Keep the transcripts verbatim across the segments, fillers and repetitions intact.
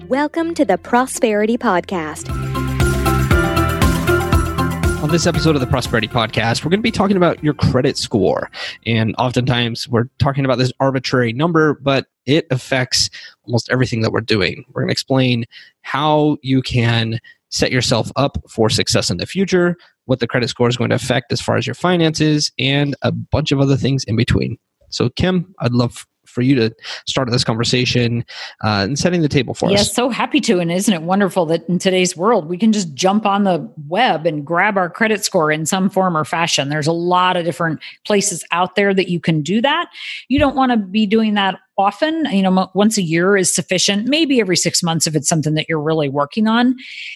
Welcome to the Prosperity Podcast. On this episode of the Prosperity Podcast, we're going to be talking about your credit score. And oftentimes we're talking about this arbitrary number, but it affects almost everything that we're doing. We're going to explain how you can set yourself up for success in the future, what the credit score is going to affect as far as your finances, and a bunch of other things in between. So, Kim, I'd love for you to start this conversation uh, and setting the table for yes, us. Yes, so happy to. And isn't it wonderful that in today's world, we can just jump on the web and grab our credit score in some form or fashion. There's a lot of different places out there that you can do that. You don't want to be doing that often. You know, once a year is sufficient, maybe every six months if it's something that you're really working on.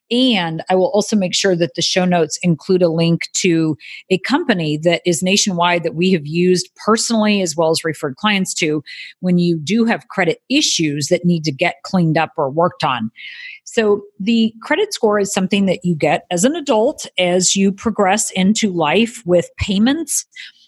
And I will also make sure that the show notes include a link to a company that is nationwide that we have used personally as well as referred clients to when you do have credit issues that need to get cleaned up or worked on. So the credit score is something that you get as an adult as you progress into life with payments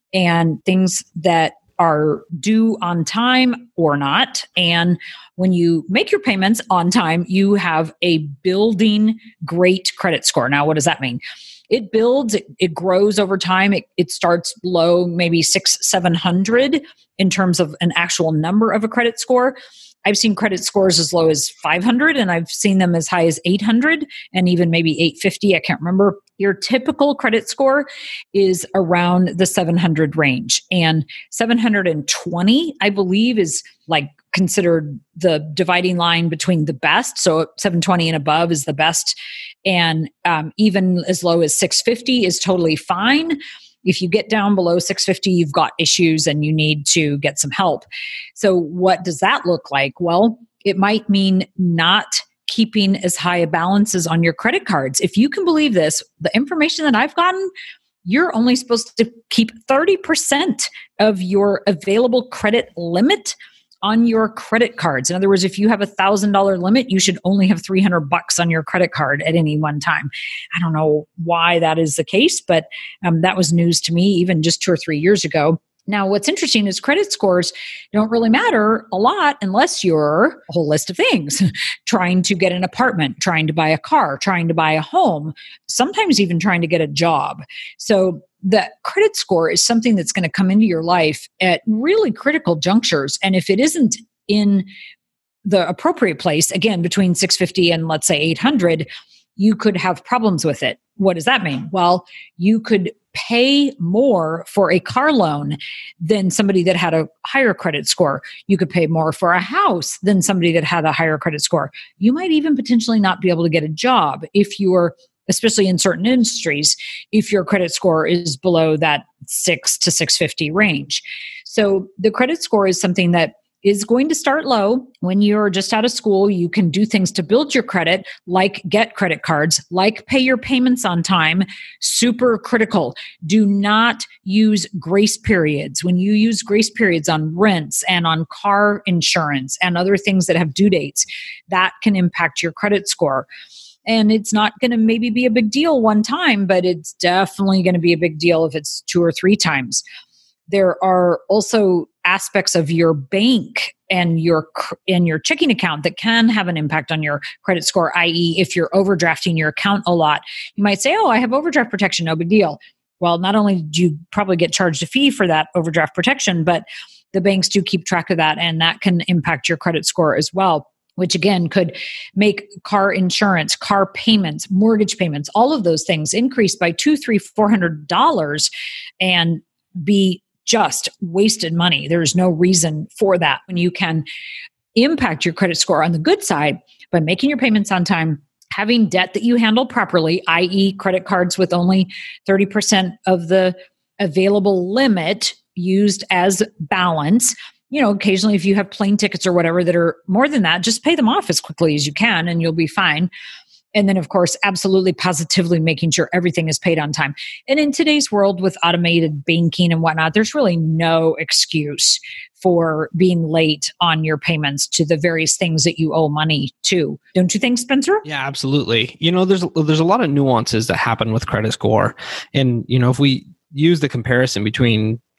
and things that are due on time or not. And when you make your payments on time, you have a building great credit score. Now, what does that mean? It builds, it, it grows over time. It, it starts low, maybe six, seven hundred in terms of an actual number of a credit score. I've seen credit scores as low as five hundred, and I've seen them as high as eight hundred and even maybe eight fifty. I can't remember. Your typical credit score is around the seven hundred range, and seven hundred twenty, I believe, is like considered the dividing line between the best. So seven twenty and above is the best. And um, even as low as six fifty is totally fine. If you get down below six fifty, you've got issues and you need to get some help. So what does that look like? Well, it might mean not keeping as high a balances on your credit cards. If you can believe this, the information that I've gotten, you're only supposed to keep thirty percent of your available credit limit on your credit cards. In other words, if you have a one thousand dollars limit, you should only have three hundred bucks on your credit card at any one time. I don't know why that is the case, but um, that was news to me even just two or three years ago. Now, what's interesting is credit scores don't really matter a lot unless you're a whole list of things, trying to get an apartment, trying to buy a car, trying to buy a home, sometimes even trying to get a job. So the credit score is something that's going to come into your life at really critical junctures. And if it isn't in the appropriate place, again, between six fifty and let's say eight hundred, you could have problems with it. What does that mean? Well, you could pay more for a car loan than somebody that had a higher credit score. You could pay more for a house than somebody that had a higher credit score. You might even potentially not be able to get a job if you're, especially in certain industries, if your credit score is below that six to six fifty range. So the credit score is something that is going to start low. When you're just out of school, you can do things to build your credit, like get credit cards, like pay your payments on time. Super critical. Do not use grace periods. When you use grace periods on rents and on car insurance and other things that have due dates, that can impact your credit score. And it's not going to maybe be a big deal one time, but it's definitely going to be a big deal if it's two or three times. There are also aspects of your bank and your and your checking account that can have an impact on your credit score, that is if you're overdrafting your account a lot. You might say, oh, I have overdraft protection, no big deal. Well, not only do you probably get charged a fee for that overdraft protection, but the banks do keep track of that, and that can impact your credit score as well, which again could make car insurance, car payments, mortgage payments, all of those things increase by two, three, four hundred dollars and be just wasted money. There's no reason for that when you can impact your credit score on the good side by making your payments on time, having debt that you handle properly, that is credit cards with only thirty percent of the available limit used as balance. You know, occasionally if you have plane tickets or whatever that are more than that, just pay them off as quickly as you can and you'll be fine. And then, of course, absolutely positively making sure everything is paid on time. And in today's world with automated banking and whatnot, there's really no excuse for being late on your payments to the various things that you owe money to. Don't you think, Spencer? Yeah, absolutely. You know, there's there's a lot of nuances that happen with credit score. And, you know, if we use the comparison between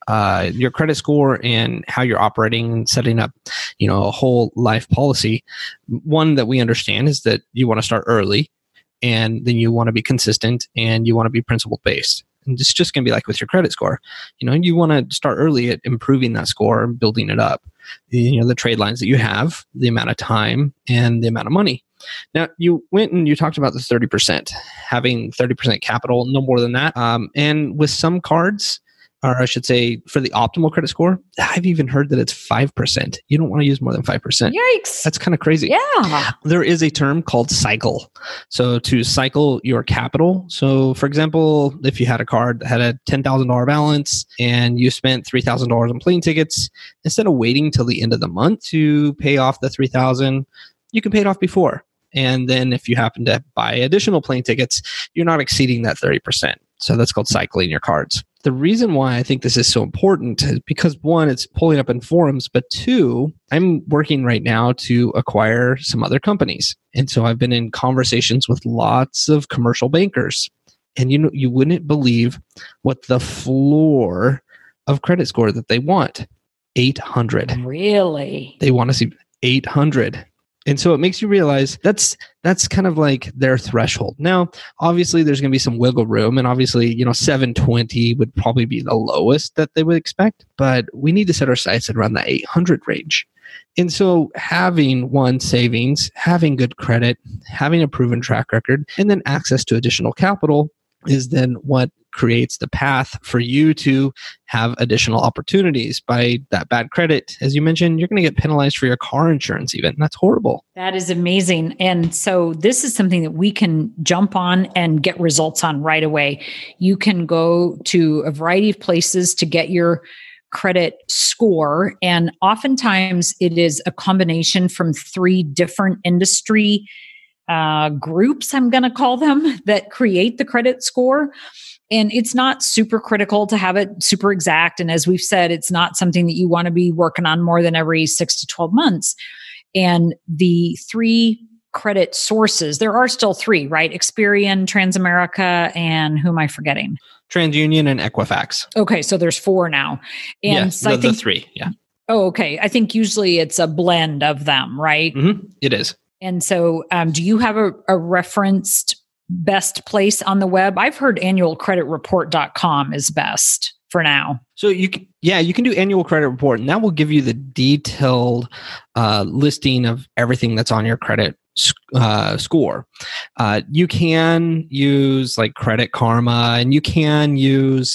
uh, your credit score and how you're operating and setting up, you know, a whole life policy, one that we understand is that you want to start early, and then you want to be consistent, and you want to be principle based. And it's just going to be like with your credit score. You know, you want to start early at improving that score and building it up. You know, the trade lines that you have, the amount of time, and the amount of money. Now, you went and you talked about the thirty percent, having thirty percent capital, no more than that. Um, and with some cards, or I should say for the optimal credit score, I've even heard that it's five percent. You don't want to use more than five percent. Yikes. That's kind of crazy. Yeah. There is a term called cycle. So to cycle your capital. So for example, if you had a card that had a ten thousand dollars balance and you spent three thousand dollars on plane tickets, instead of waiting till the end of the month to pay off the three thousand dollars, you can pay it off before. And then if you happen to buy additional plane tickets, you're not exceeding that thirty percent. So that's called cycling your cards. The reason why I think this is so important is because, one, it's pulling up in forums, but two, I'm working right now to acquire some other companies. And so I've been in conversations with lots of commercial bankers. And you know, you wouldn't believe what the floor of credit score that they want. eight hundred. Really? They want to see eight hundred. And so it makes you realize that's that's kind of like their threshold. Now, obviously, there's going to be some wiggle room, and obviously, you know, seven twenty would probably be the lowest that they would expect. But we need to set our sights at around the eight hundred range. And so having one savings, having good credit, having a proven track record, and then access to additional capital is then what creates the path for you to have additional opportunities. By that bad credit, as you mentioned, you're going to get penalized for your car insurance even. That's horrible. That is amazing. And so this is something that we can jump on and get results on right away. You can go to a variety of places to get your credit score. And oftentimes it is a combination from three different industry uh, groups, I'm going to call them, that create the credit score. And it's not super critical to have it super exact. And as we've said, it's not something that you want to be working on more than every six to twelve months. And the three credit sources, there are still three, right? Experian, Transamerica, and who am I forgetting? TransUnion and Equifax. Okay, so there's four now. And yes, so the, I think, the three, yeah. Oh, okay. I think usually it's a blend of them, right? Mm-hmm. It is. And so um, do you have a, a referenced best place on the web? I've heard annual credit report dot com is best for now. So you can, yeah, you can do annual credit report, and that will give you the detailed uh, listing of everything that's on your credit uh, score. Uh, you can use like Credit Karma, and you can use,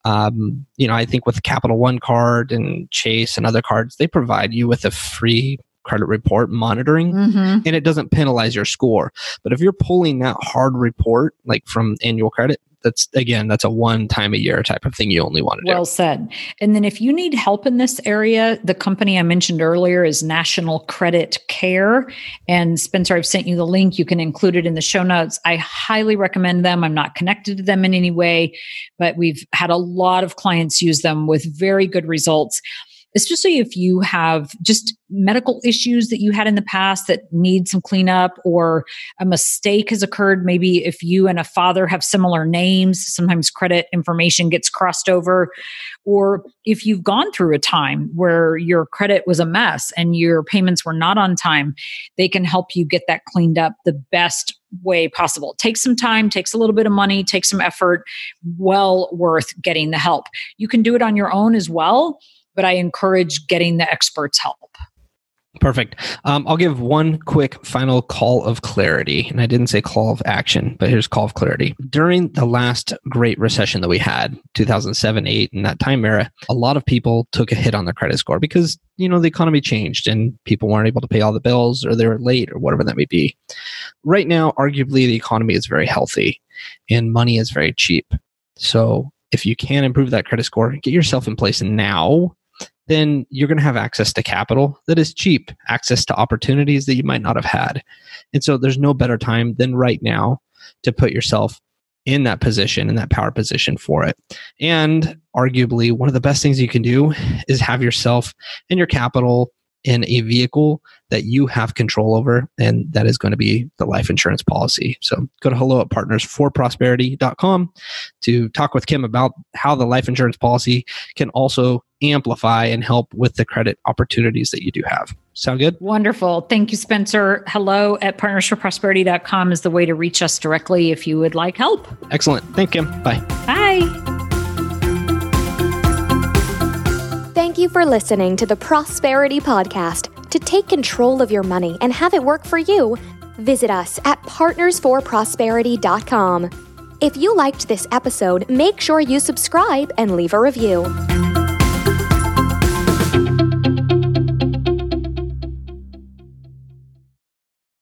um, you know, I think with Capital One card and Chase and other cards, they provide you with a free credit report monitoring, mm-hmm. and it doesn't penalize your score. But if you're pulling that hard report, like from annual credit, that's, again, that's a one time a year type of thing you only want to do. Well said. And then if you need help in this area, the company I mentioned earlier is National Credit Care. And Spencer, I've sent you the link. You can include it in the show notes. I highly recommend them. I'm not connected to them in any way, but we've had a lot of clients use them with very good results. Especially if you have just medical issues that you had in the past that need some cleanup, or a mistake has occurred. Maybe if you and a father have similar names, sometimes credit information gets crossed over. Or if you've gone through a time where your credit was a mess and your payments were not on time, they can help you get that cleaned up the best way possible. It takes some time, takes a little bit of money, takes some effort, well worth getting the help. You can do it on your own as well, but I encourage getting the experts' help. Perfect. Um, I'll give one quick final call of clarity. And I didn't say call of action, but here's call of clarity. During the last great recession that we had, two thousand seven, eight, in that time era, a lot of people took a hit on their credit score because, you know, the economy changed and people weren't able to pay all the bills, or they were late, or whatever that may be. Right now, arguably, the economy is very healthy and money is very cheap. So if you can improve that credit score, get yourself in place now, then you're going to have access to capital that is cheap, access to opportunities that you might not have had. And so there's no better time than right now to put yourself in that position, in that power position for it. And arguably, one of the best things you can do is have yourself and your capital in a vehicle that you have control over, and that is going to be the life insurance policy. So go to hello at partners for prosperity dot com to talk with Kim about how the life insurance policy can also amplify and help with the credit opportunities that you do have. Sound good? Wonderful. Thank you, Spencer. Hello at partners for prosperity dot com is the way to reach us directly if you would like help. Excellent. Thank you, Kim. Bye. Bye. Thank you for listening to the Prosperity Podcast. To take control of your money and have it work for you, visit us at partners for prosperity dot com. If you liked this episode, make sure you subscribe and leave a review.